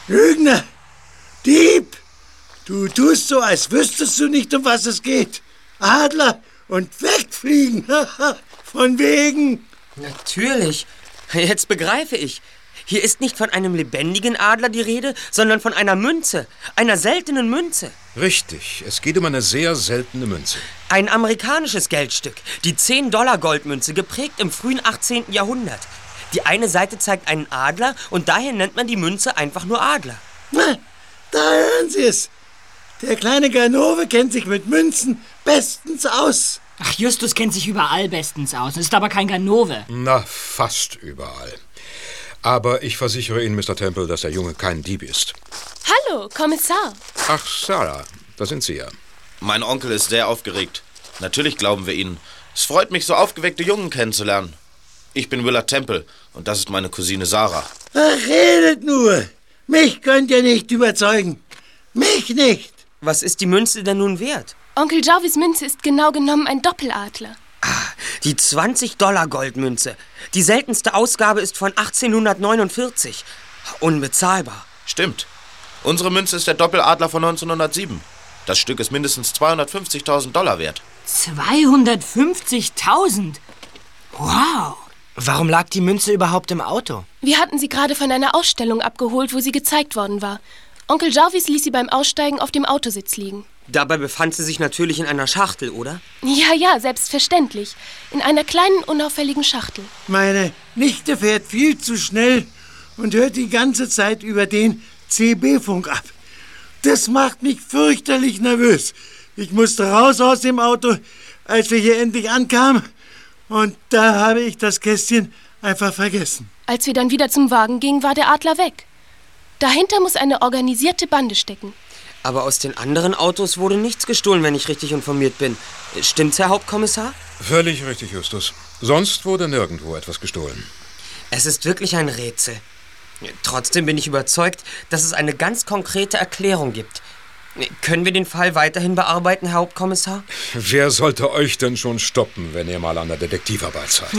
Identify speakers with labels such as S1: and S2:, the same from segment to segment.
S1: Lügner! Dieb! Du tust so, als wüsstest du nicht, um was es geht. Adler und wegfliegen! Von wegen!
S2: Natürlich. Jetzt begreife ich. Hier ist nicht von einem lebendigen Adler die Rede, sondern von einer Münze. Einer seltenen Münze.
S3: Richtig, es geht um eine sehr seltene Münze.
S2: Ein amerikanisches Geldstück. Die 10-Dollar-Goldmünze, geprägt im frühen 18. Jahrhundert. Die eine Seite zeigt einen Adler und daher nennt man die Münze einfach nur Adler.
S1: Na, da hören Sie es. Der kleine Ganove kennt sich mit Münzen bestens aus.
S4: Ach, Justus kennt sich überall bestens aus. Ist aber kein Ganove.
S3: Na, fast überall. Aber ich versichere Ihnen, Mr. Temple, dass der Junge kein Dieb ist.
S5: Hallo, Kommissar.
S3: Ach, Sarah, da sind Sie ja.
S6: Mein Onkel ist sehr aufgeregt. Natürlich glauben wir Ihnen. Es freut mich, so aufgeweckte Jungen kennenzulernen. Ich bin Willard Temple und das ist meine Cousine Sarah.
S1: Ach, redet nur. Mich könnt ihr nicht überzeugen. Mich nicht.
S2: Was ist die Münze denn nun wert?
S5: Onkel Jarvis Münze ist genau genommen ein Doppeladler.
S2: Die 20-Dollar-Goldmünze. Die seltenste Ausgabe ist von 1849. Unbezahlbar.
S6: Stimmt. Unsere Münze ist der Doppeladler von 1907. Das Stück ist mindestens 250.000 Dollar wert.
S4: 250.000? Wow!
S7: Warum lag die Münze überhaupt im Auto?
S5: Wir hatten sie gerade von einer Ausstellung abgeholt, wo sie gezeigt worden war. Onkel Jarvis ließ sie beim Aussteigen auf dem Autositz liegen.
S2: Dabei befand sie sich natürlich in einer Schachtel, oder?
S5: Ja, selbstverständlich. In einer kleinen, unauffälligen Schachtel.
S1: Meine Nichte fährt viel zu schnell und hört die ganze Zeit über den CB-Funk ab. Das macht mich fürchterlich nervös. Ich musste raus aus dem Auto, als wir hier endlich ankamen. Und da habe ich das Kästchen einfach vergessen.
S5: Als wir dann wieder zum Wagen gingen, war der Adler weg. Dahinter muss eine organisierte Bande stecken.
S2: Aber aus den anderen Autos wurde nichts gestohlen, wenn ich richtig informiert bin. Stimmt's, Herr Hauptkommissar?
S3: Völlig richtig, Justus. Sonst wurde nirgendwo etwas gestohlen.
S2: Es ist wirklich ein Rätsel. Trotzdem bin ich überzeugt, dass es eine ganz konkrete Erklärung gibt. Können wir den Fall weiterhin bearbeiten, Herr Hauptkommissar?
S3: Wer sollte euch denn schon stoppen, wenn ihr mal an der Detektivarbeit seid?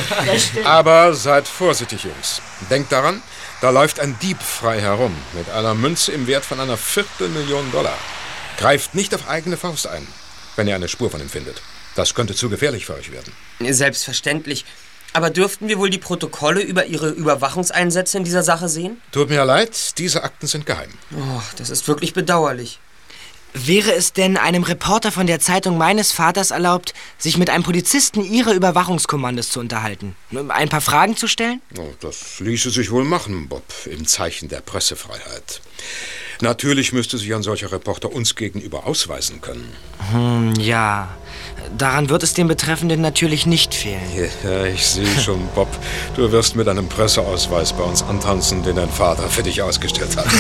S3: Aber seid vorsichtig, Jungs. Denkt daran, da läuft ein Dieb frei herum mit einer Münze im Wert von einer $250.000. Greift nicht auf eigene Faust ein, wenn ihr eine Spur von ihm findet. Das könnte zu gefährlich für euch werden.
S2: Selbstverständlich. Aber dürften wir wohl die Protokolle über Ihre Überwachungseinsätze in dieser Sache sehen?
S3: Tut mir leid, diese Akten sind geheim.
S2: Oh, das ist wirklich bedauerlich.
S7: Wäre es denn einem Reporter von der Zeitung meines Vaters erlaubt, sich mit einem Polizisten Ihrer Überwachungskommandos zu unterhalten? Ein paar Fragen zu stellen?
S3: Oh, das ließe sich wohl machen, Bob, im Zeichen der Pressefreiheit. Natürlich müsste sich ein solcher Reporter uns gegenüber ausweisen können.
S7: Ja. Daran wird es dem Betreffenden natürlich nicht fehlen.
S3: Ja, ich sehe schon, Bob. Du wirst mit einem Presseausweis bei uns antanzen, den dein Vater für dich ausgestellt hat.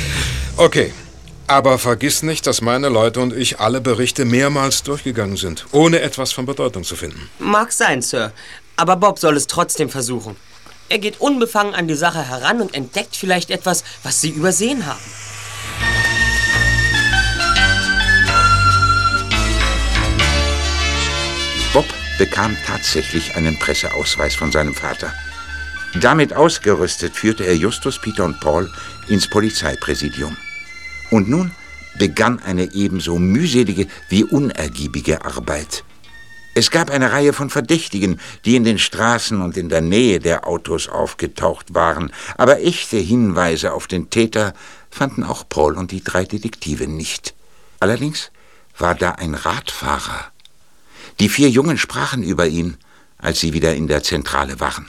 S3: Okay. Aber vergiss nicht, dass meine Leute und ich alle Berichte mehrmals durchgegangen sind, ohne etwas von Bedeutung zu finden.
S2: Mag sein, Sir. Aber Bob soll es trotzdem versuchen. Er geht unbefangen an die Sache heran und entdeckt vielleicht etwas, was Sie übersehen haben.
S8: Bob bekam tatsächlich einen Presseausweis von seinem Vater. Damit ausgerüstet führte er Justus, Peter und Paul ins Polizeipräsidium. Und nun begann eine ebenso mühselige wie unergiebige Arbeit. Es gab eine Reihe von Verdächtigen, die in den Straßen und in der Nähe der Autos aufgetaucht waren. Aber echte Hinweise auf den Täter fanden auch Paul und die 3 Detektive nicht. Allerdings war da ein Radfahrer. Die 4 Jungen sprachen über ihn, als sie wieder in der Zentrale waren.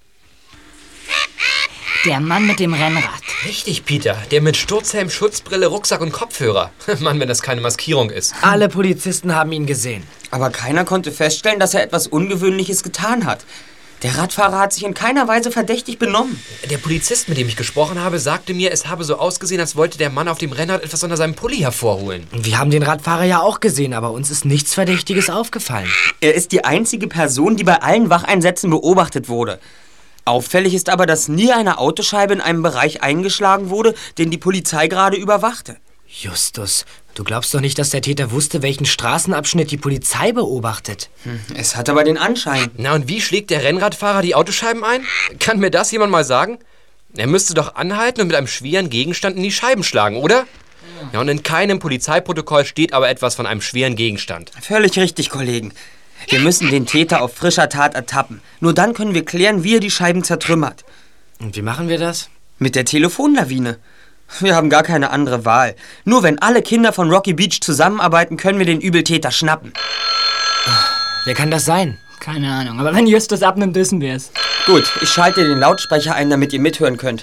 S4: Der Mann mit dem Rennrad.
S9: Richtig, Peter. Der mit Sturzhelm, Schutzbrille, Rucksack und Kopfhörer. Mann, wenn das keine Maskierung ist.
S7: Alle Polizisten haben ihn gesehen.
S2: Aber keiner konnte feststellen, dass er etwas Ungewöhnliches getan hat. Der Radfahrer hat sich in keiner Weise verdächtig benommen.
S9: Der Polizist, mit dem ich gesprochen habe, sagte mir, es habe so ausgesehen, als wollte der Mann auf dem Rennrad etwas unter seinem Pulli hervorholen.
S7: Wir haben den Radfahrer ja auch gesehen, aber uns ist nichts Verdächtiges aufgefallen.
S2: Er ist die einzige Person, die bei allen Wacheinsätzen beobachtet wurde. Auffällig ist aber, dass nie eine Autoscheibe in einem Bereich eingeschlagen wurde, den die Polizei gerade überwachte.
S7: Justus, du glaubst doch nicht, dass der Täter wusste, welchen Straßenabschnitt die Polizei beobachtet?
S2: Es hat aber den Anschein.
S9: Na, und wie schlägt der Rennradfahrer die Autoscheiben ein? Kann mir das jemand mal sagen? Er müsste doch anhalten und mit einem schweren Gegenstand in die Scheiben schlagen, oder? Ja, und in keinem Polizeiprotokoll steht aber etwas von einem schweren Gegenstand.
S2: Völlig richtig, Kollegen. Wir müssen den Täter auf frischer Tat ertappen. Nur dann können wir klären, wie er die Scheiben zertrümmert.
S7: Und wie machen wir das?
S2: Mit der Telefonlawine. Wir haben gar keine andere Wahl. Nur wenn alle Kinder von Rocky Beach zusammenarbeiten, können wir den Übeltäter schnappen.
S7: Wer kann das sein?
S4: Keine Ahnung, aber wenn Justus abnimmt, wissen wir es.
S2: Gut, ich schalte den Lautsprecher ein, damit ihr mithören könnt.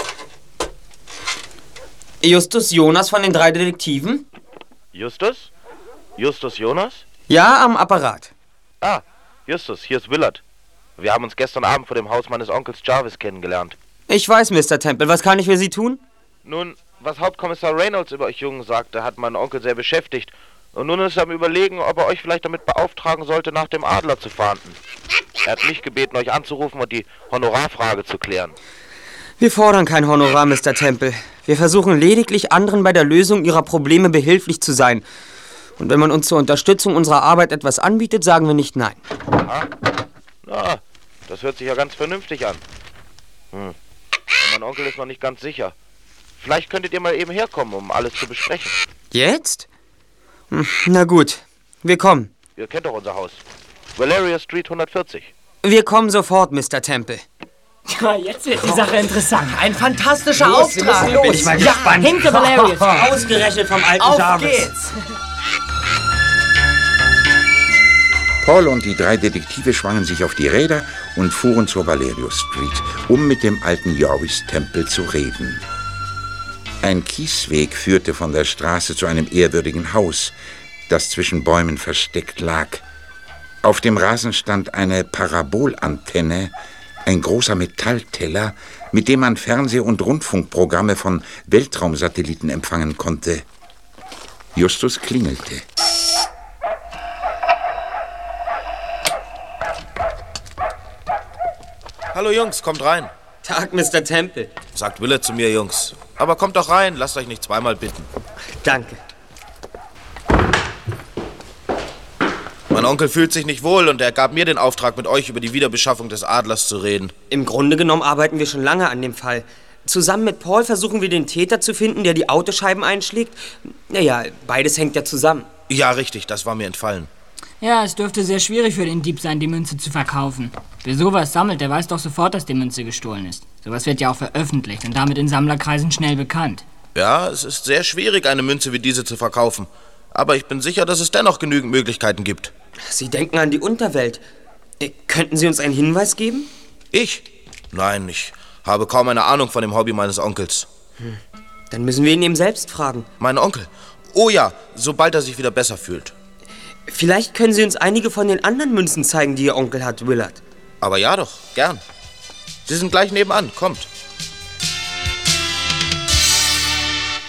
S2: Justus Jonas von den 3 Detektiven?
S6: Justus? Justus Jonas?
S2: Ja, am Apparat.
S6: Ah, Justus, hier ist Willard. Wir haben uns gestern Abend vor dem Haus meines Onkels Jarvis kennengelernt.
S2: Ich weiß, Mr. Temple. Was kann ich für Sie tun?
S6: Nun, was Hauptkommissar Reynolds über euch Jungen sagte, hat meinen Onkel sehr beschäftigt. Und nun ist er am Überlegen, ob er euch vielleicht damit beauftragen sollte, nach dem Adler zu fahnden. Er hat mich gebeten, euch anzurufen und die Honorarfrage zu klären.
S2: Wir fordern kein Honorar, Mr. Temple. Wir versuchen lediglich, anderen bei der Lösung ihrer Probleme behilflich zu sein. Und wenn man uns zur Unterstützung unserer Arbeit etwas anbietet, sagen wir nicht nein.
S6: Aha. Na, das hört sich ja ganz vernünftig an. Mein Onkel ist noch nicht ganz sicher. Vielleicht könntet ihr mal eben herkommen, um alles zu besprechen.
S2: Jetzt? Na gut, wir kommen.
S6: Ihr kennt doch unser Haus. Valeria Street 140.
S2: Wir kommen sofort, Mr. Temple.
S4: Ja, jetzt wird die Sache interessant.
S7: Ein fantastischer Auftrag.
S2: Bin ich mal gespannt.
S4: Hinter Valerius.
S2: Ausgerechnet vom alten
S7: Auf
S2: Jarvis.
S7: geht's.
S8: Paul und die 3 Detektive schwangen sich auf die Räder und fuhren zur Valerius Street, um mit dem alten Jarvis Temple zu reden. Ein Kiesweg führte von der Straße zu einem ehrwürdigen Haus, das zwischen Bäumen versteckt lag. Auf dem Rasen stand eine Parabolantenne, ein großer Metallteller, mit dem man Fernseh- und Rundfunkprogramme von Weltraumsatelliten empfangen konnte. Justus klingelte.
S6: Hallo Jungs, kommt rein.
S2: Tag, Mr. Temple.
S6: Sagt Willard zu mir, Jungs. Aber kommt doch rein, lasst euch nicht zweimal bitten.
S2: Danke.
S6: Mein Onkel fühlt sich nicht wohl und er gab mir den Auftrag, mit euch über die Wiederbeschaffung des Adlers zu reden.
S2: Im Grunde genommen arbeiten wir schon lange an dem Fall. Zusammen mit Paul versuchen wir, den Täter zu finden, der die Autoscheiben einschlägt. Naja, beides hängt ja zusammen.
S6: Ja, richtig, das war mir entfallen.
S4: Ja, es dürfte sehr schwierig für den Dieb sein, die Münze zu verkaufen. Wer sowas sammelt, der weiß doch sofort, dass die Münze gestohlen ist. Sowas wird ja auch veröffentlicht und damit in Sammlerkreisen schnell bekannt.
S6: Ja, es ist sehr schwierig, eine Münze wie diese zu verkaufen. Aber ich bin sicher, dass es dennoch genügend Möglichkeiten gibt.
S2: Sie denken an die Unterwelt. Könnten Sie uns einen Hinweis geben?
S6: Ich? Nein, ich habe kaum eine Ahnung von dem Hobby meines Onkels.
S2: Dann müssen wir ihn eben selbst fragen.
S6: Mein Onkel? Oh ja, sobald er sich wieder besser fühlt.
S2: Vielleicht können Sie uns einige von den anderen Münzen zeigen, die Ihr Onkel hat, Willard.
S6: Aber ja doch, gern. Sie sind gleich nebenan, kommt.